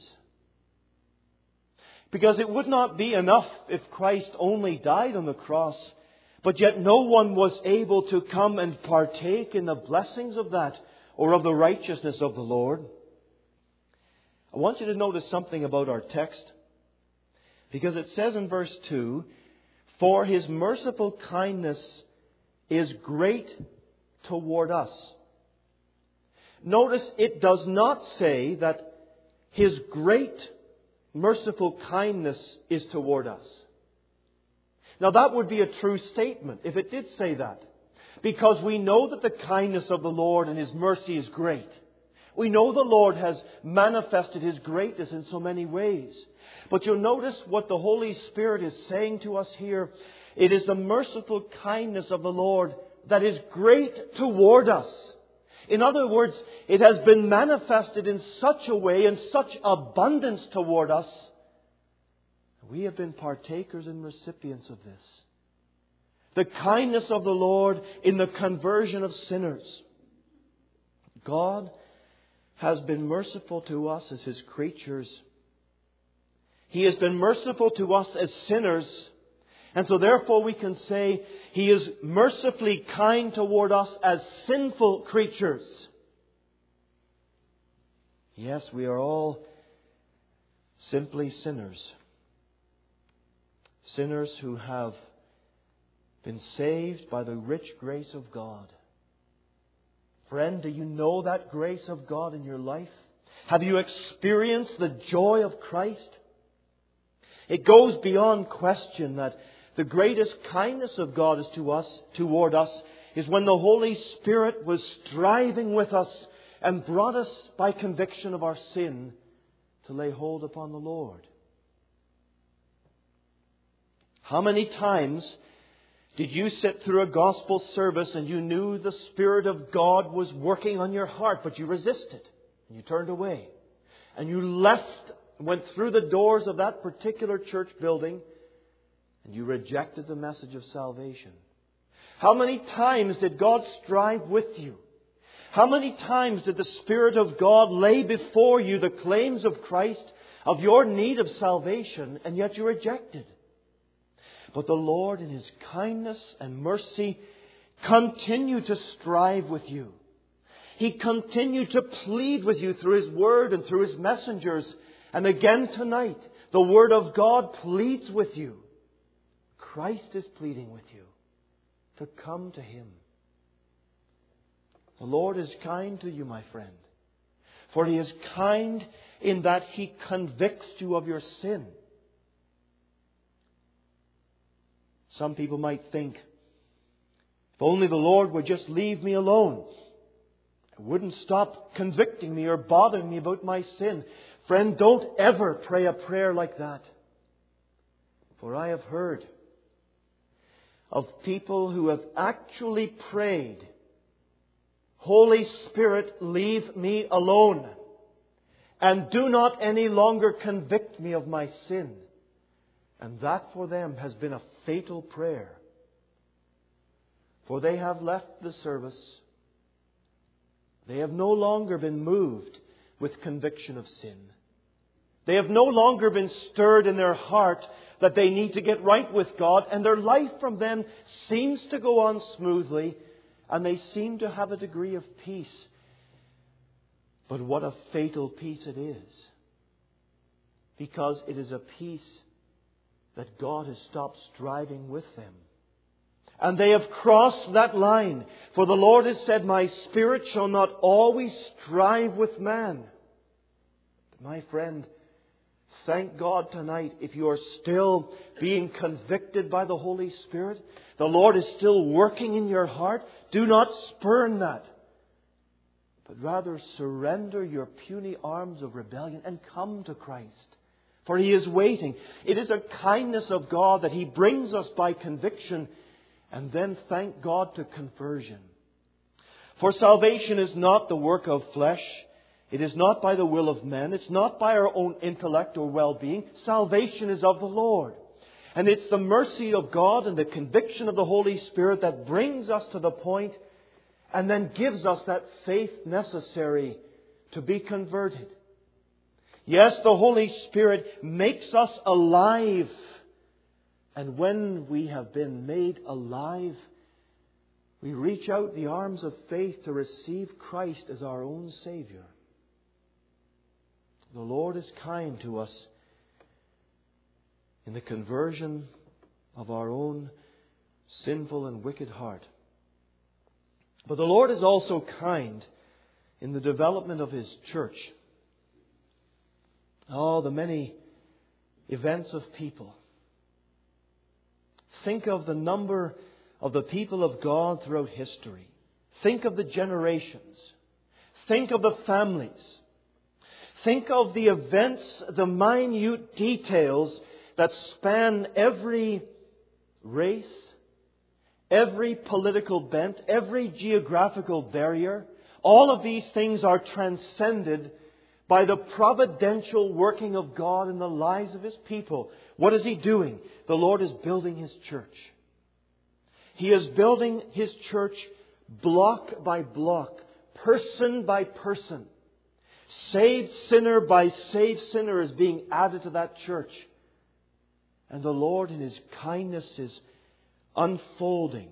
Because it would not be enough if Christ only died on the cross, but yet no one was able to come and partake in the blessings of that or of the righteousness of the Lord. I want you to notice something about our text. Because it says in verse two, "For His merciful kindness is great toward us." Notice it does not say that His great merciful kindness is toward us. Now that would be a true statement if it did say that. Because we know that the kindness of the Lord and His mercy is great. We know the Lord has manifested His greatness in so many ways. But you'll notice what the Holy Spirit is saying to us here. It is the merciful kindness of the Lord that is great toward us. In other words, it has been manifested in such a way, in such abundance toward us. We have been partakers and recipients of this. The kindness of the Lord in the conversion of sinners. God has been merciful to us as His creatures. He has been merciful to us as sinners. And so therefore we can say He is mercifully kind toward us as sinful creatures. Yes, we are all simply sinners. Sinners who have been saved by the rich grace of God. Friend, do you know that grace of God in your life? Have you experienced the joy of Christ? It goes beyond question that the greatest kindness of God is to us, toward us, is when the Holy Spirit was striving with us and brought us by conviction of our sin to lay hold upon the Lord. How many times did you sit through a gospel service and you knew the Spirit of God was working on your heart, but you resisted and you turned away and you left, went through the doors of that particular church building and you rejected the message of salvation? How many times did God strive with you? How many times did the Spirit of God lay before you the claims of Christ, of your need of salvation, and yet you rejected? But the Lord in His kindness and mercy continued to strive with you. He continued to plead with you through His Word and through His messengers. And again tonight, the Word of God pleads with you. Christ is pleading with you to come to Him. The Lord is kind to you, my friend. For He is kind in that He convicts you of your sin. Some people might think, if only the Lord would just leave me alone. It wouldn't stop convicting me or bothering me about my sin. Friend, don't ever pray a prayer like that. For I have heard of people who have actually prayed, Holy Spirit, leave me alone, and do not any longer convict me of my sin. And that for them has been a fatal prayer. For they have left the service. They have no longer been moved with conviction of sin. They have no longer been stirred in their heart that they need to get right with God, and their life from them seems to go on smoothly, and they seem to have a degree of peace. But what a fatal peace it is. Because it is a peace that God has stopped striving with them. And they have crossed that line. For the Lord has said, my spirit shall not always strive with man. But my friend, thank God tonight if you are still being convicted by the Holy Spirit. The Lord is still working in your heart. Do not spurn that. But rather surrender your puny arms of rebellion and come to Christ. For He is waiting. It is a kindness of God that He brings us by conviction and then thank God to conversion. For salvation is not the work of flesh. It is not by the will of men. It's not by our own intellect or well-being. Salvation is of the Lord. And it's the mercy of God and the conviction of the Holy Spirit that brings us to the point and then gives us that faith necessary to be converted. Yes, the Holy Spirit makes us alive. And when we have been made alive, we reach out the arms of faith to receive Christ as our own Savior. The Lord is kind to us in the conversion of our own sinful and wicked heart. But the Lord is also kind in the development of His church. Oh, the many events of people. Think of the number of the people of God throughout history. Think of the generations. Think of the families. Think of the events, the minute details that span every race, every political bent, every geographical barrier. All of these things are transcended by the providential working of God in the lives of His people. What is He doing? The Lord is building His church. He is building His church block by block, person by person. Saved sinner by saved sinner is being added to that church. And the Lord in His kindness is unfolding.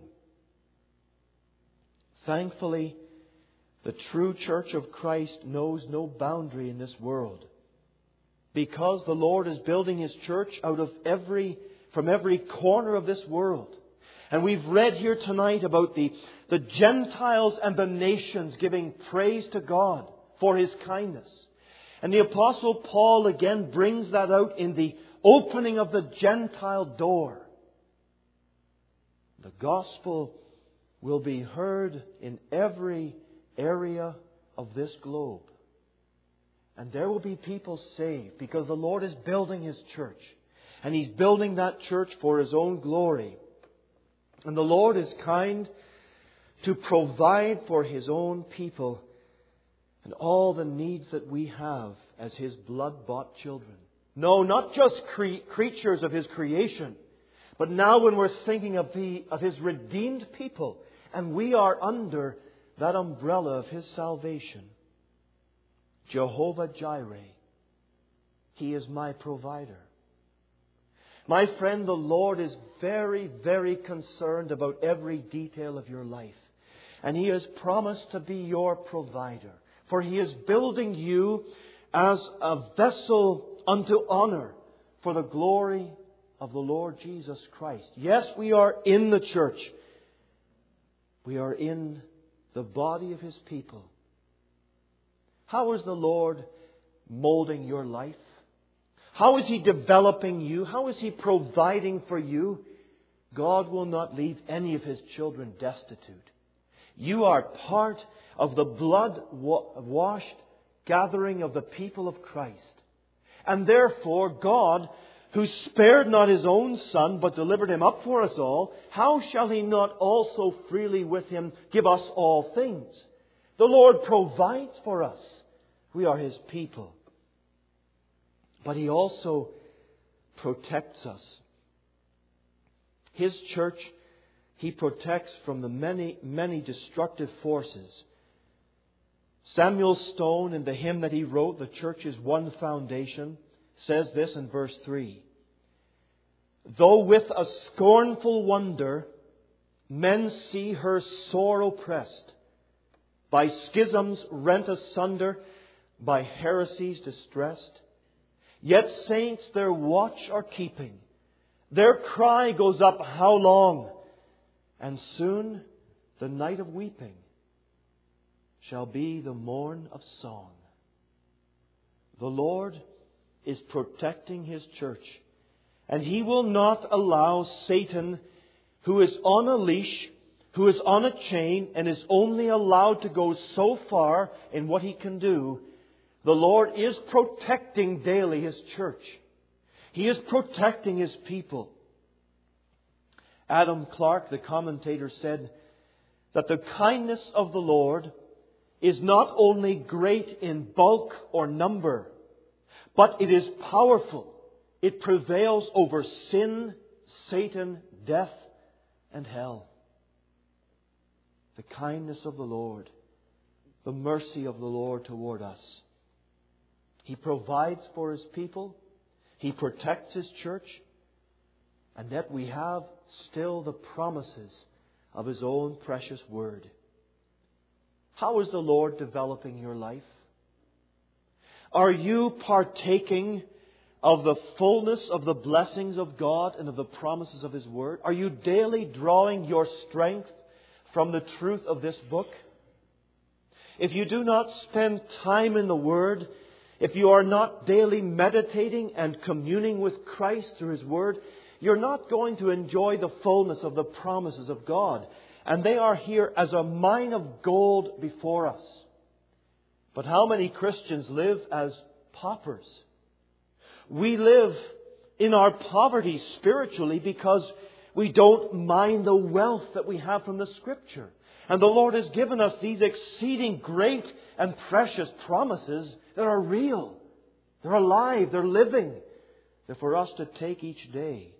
Thankfully, the true church of Christ knows no boundary in this world. Because the Lord is building His church out of every, from every corner of this world. And we've read here tonight about the, the Gentiles and the nations giving praise to God for His kindness. And the Apostle Paul again brings that out in the opening of the Gentile door. The gospel will be heard in every area of this globe. And there will be people saved because the Lord is building His church. And He's building that church for His own glory. And the Lord is kind to provide for His own people and all the needs that we have as His blood-bought children. No, not just cre- creatures of His creation, but now when we're thinking of, the, of His redeemed people, and we are under that umbrella of His salvation. Jehovah Jireh. He is my provider. My friend, the Lord is very, very concerned about every detail of your life. And He has promised to be your provider. For He is building you as a vessel unto honor for the glory of the Lord Jesus Christ. Yes, we are in the church. We are in the body of His people. How is the Lord molding your life? How is He developing you? How is He providing for you? God will not leave any of His children destitute. You are part of the blood-washed gathering of the people of Christ. And therefore, God, who spared not His own Son, but delivered Him up for us all, how shall He not also freely with Him give us all things? The Lord provides for us. We are His people. But He also protects us. His church, He protects from the many, many destructive forces. Samuel Stone, in the hymn that he wrote, The Church's One Foundation, says this in verse three. Though with a scornful wonder men see her sore oppressed, by schisms rent asunder, by heresies distressed, yet saints their watch are keeping. Their cry goes up, how long? And soon the night of weeping shall be the morn of song. The Lord is protecting His church, and He will not allow Satan, who is on a leash, who is on a chain, and is only allowed to go so far in what he can do. The Lord is protecting daily His church. He is protecting His people. Adam Clarke, the commentator, said that the kindness of the Lord is not only great in bulk or number, but it is powerful. It prevails over sin, Satan, death, and hell. The kindness of the Lord, the mercy of the Lord toward us. He provides for His people. He protects His church. And yet we have still the promises of His own precious Word. How is the Lord developing your life? Are you partaking of the fullness of the blessings of God and of the promises of His Word? Are you daily drawing your strength from the truth of this book? If you do not spend time in the Word, if you are not daily meditating and communing with Christ through His Word, you're not going to enjoy the fullness of the promises of God. And they are here as a mine of gold before us. But how many Christians live as paupers? We live in our poverty spiritually because we don't mind the wealth that we have from the Scripture. And the Lord has given us these exceeding great and precious promises that are real. They're alive. They're living. They're for us to take each day.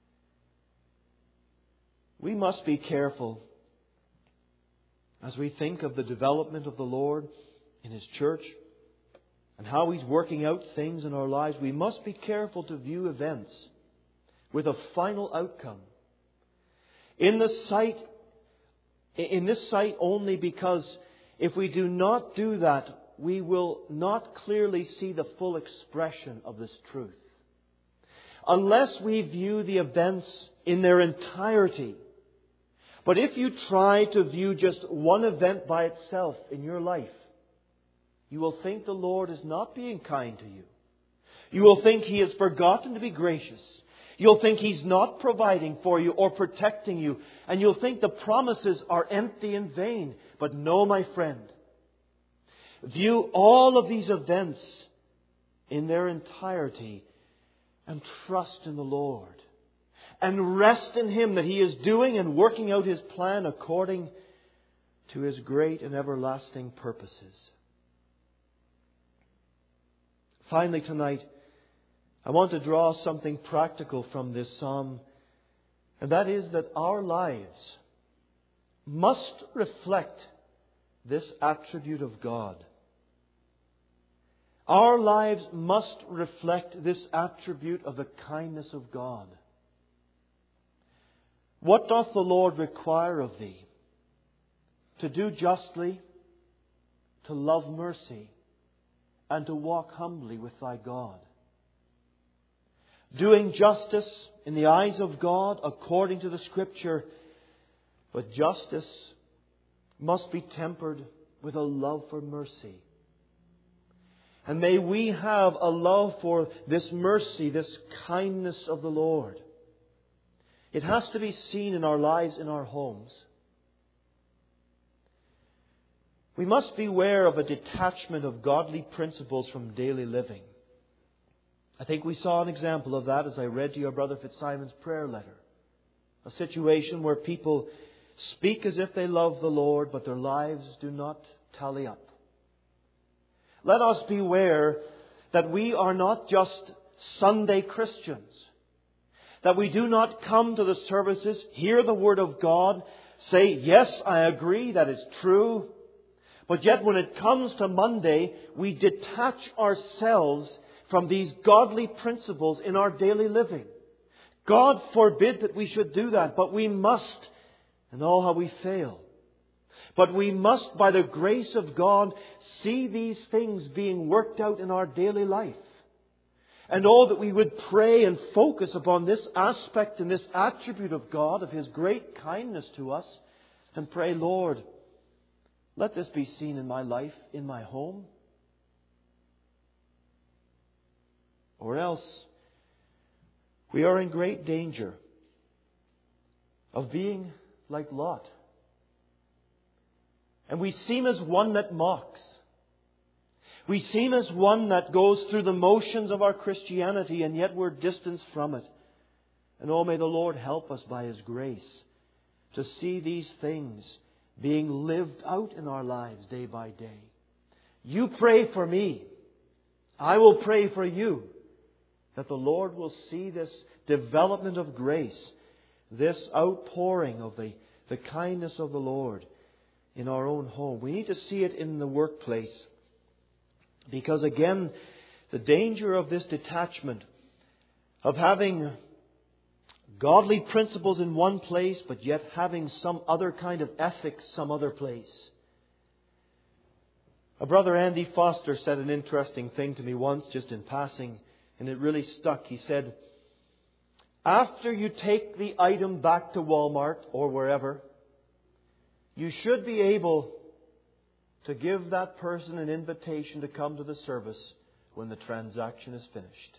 We must be careful as we think of the development of the Lord in His church and how He's working out things in our lives. We must be careful to view events with a final outcome. In the sight, in this sight only, because if we do not do that, we will not clearly see the full expression of this truth. Unless we view the events in their entirety. But if you try to view just one event by itself in your life, you will think the Lord is not being kind to you. You will think He has forgotten to be gracious. You'll think He's not providing for you or protecting you. And you'll think the promises are empty and vain. But no, my friend. View all of these events in their entirety and trust in the Lord. And rest in Him that He is doing and working out His plan according to His great and everlasting purposes. Finally tonight, I want to draw something practical from this psalm. And that is that our lives must reflect this attribute of God. Our lives must reflect this attribute of the kindness of God. What doth the Lord require of thee? To do justly, to love mercy, and to walk humbly with thy God. Doing justice in the eyes of God according to the Scripture, but justice must be tempered with a love for mercy. And may we have a love for this mercy, this kindness of the Lord. It has to be seen in our lives, in our homes. We must beware of a detachment of godly principles from daily living. I think we saw an example of that as I read to your Brother Fitzsimon's prayer letter. A situation where people speak as if they love the Lord, but their lives do not tally up. Let us beware that we are not just Sunday Christians. That we do not come to the services, hear the Word of God, say, yes, I agree, that is true. But yet when it comes to Monday, we detach ourselves from these godly principles in our daily living. God forbid that we should do that, but we must, and oh how we fail. But we must, by the grace of God, see these things being worked out in our daily life. And oh, that we would pray and focus upon this aspect and this attribute of God, of His great kindness to us, and pray, Lord, let this be seen in my life, in my home. Or else, we are in great danger of being like Lot. And we seem as one that mocks. We seem as one that goes through the motions of our Christianity, and yet we're distanced from it. And oh, may the Lord help us by His grace to see these things being lived out in our lives day by day. You pray for me. I will pray for you, that the Lord will see this development of grace, this outpouring of the, the kindness of the Lord in our own home. We need to see it in the workplace. Because again, the danger of this detachment, of having godly principles in one place, but yet having some other kind of ethics some other place. A brother, Andy Foster, said an interesting thing to me once, just in passing, and it really stuck. He said, after you take the item back to Walmart or wherever, you should be able to give that person an invitation to come to the service when the transaction is finished.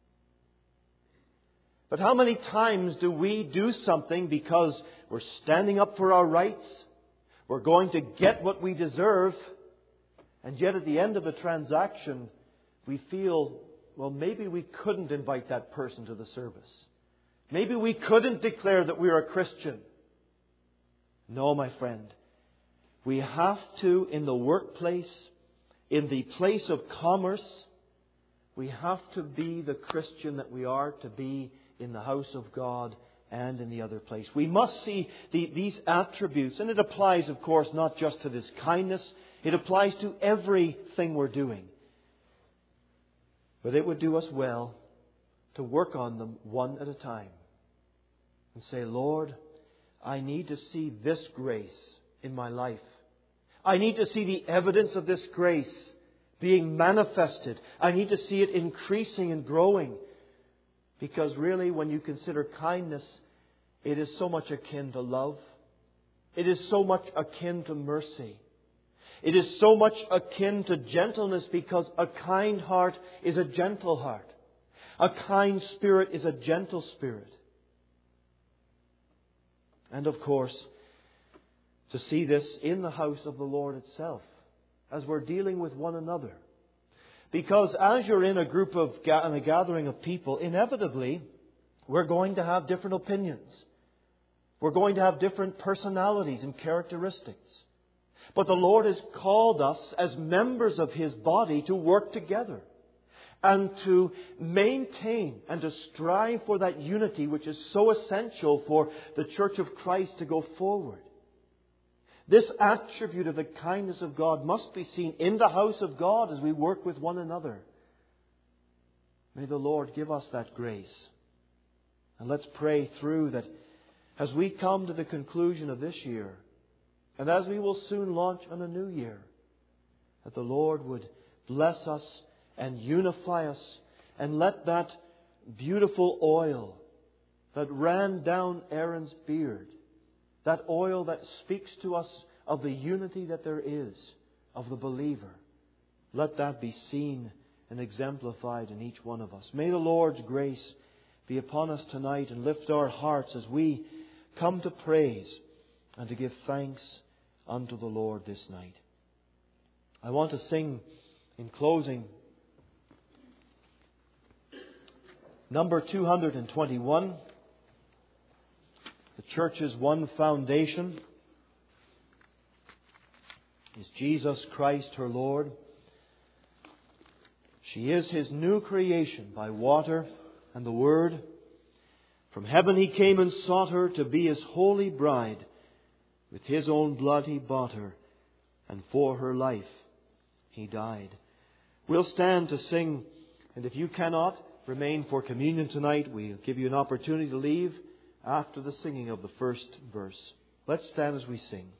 But how many times do we do something because we're standing up for our rights, we're going to get what we deserve, and yet at the end of the transaction we feel, well, maybe we couldn't invite that person to the service. Maybe we couldn't declare that we're a Christian. No, my friend. We have to, in the workplace, in the place of commerce, we have to be the Christian that we are to be in the house of God and in the other place. We must see the, these attributes, and it applies, of course, not just to this kindness. It applies to everything we're doing. But it would do us well to work on them one at a time and say, Lord, I need to see this grace in my life. I need to see the evidence of this grace being manifested. I need to see it increasing and growing. Because really, when you consider kindness, it is so much akin to love. It is so much akin to mercy. It is so much akin to gentleness, because a kind heart is a gentle heart. A kind spirit is a gentle spirit. And of course, to see this in the house of the Lord itself, as we're dealing with one another. Because as you're in a group of, in a gathering of people, inevitably, we're going to have different opinions. We're going to have different personalities and characteristics. But the Lord has called us as members of His body to work together and to maintain and to strive for that unity which is so essential for the Church of Christ to go forward. This attribute of the kindness of God must be seen in the house of God as we work with one another. May the Lord give us that grace. And let's pray through that as we come to the conclusion of this year, and as we will soon launch on a new year, that the Lord would bless us and unify us, and let that beautiful oil that ran down Aaron's beard, that oil that speaks to us of the unity that there is of the believer, let that be seen and exemplified in each one of us. May the Lord's grace be upon us tonight and lift our hearts as we come to praise and to give thanks unto the Lord this night. I want to sing in closing number two hundred twenty-one. The church's one foundation is Jesus Christ her Lord. She is His new creation by water and the Word. From heaven He came and sought her to be His holy bride. With His own blood He bought her, and for her life He died. We'll stand to sing, and if you cannot remain for communion tonight, we'll give you an opportunity to leave after the singing of the first verse. Let's stand as we sing.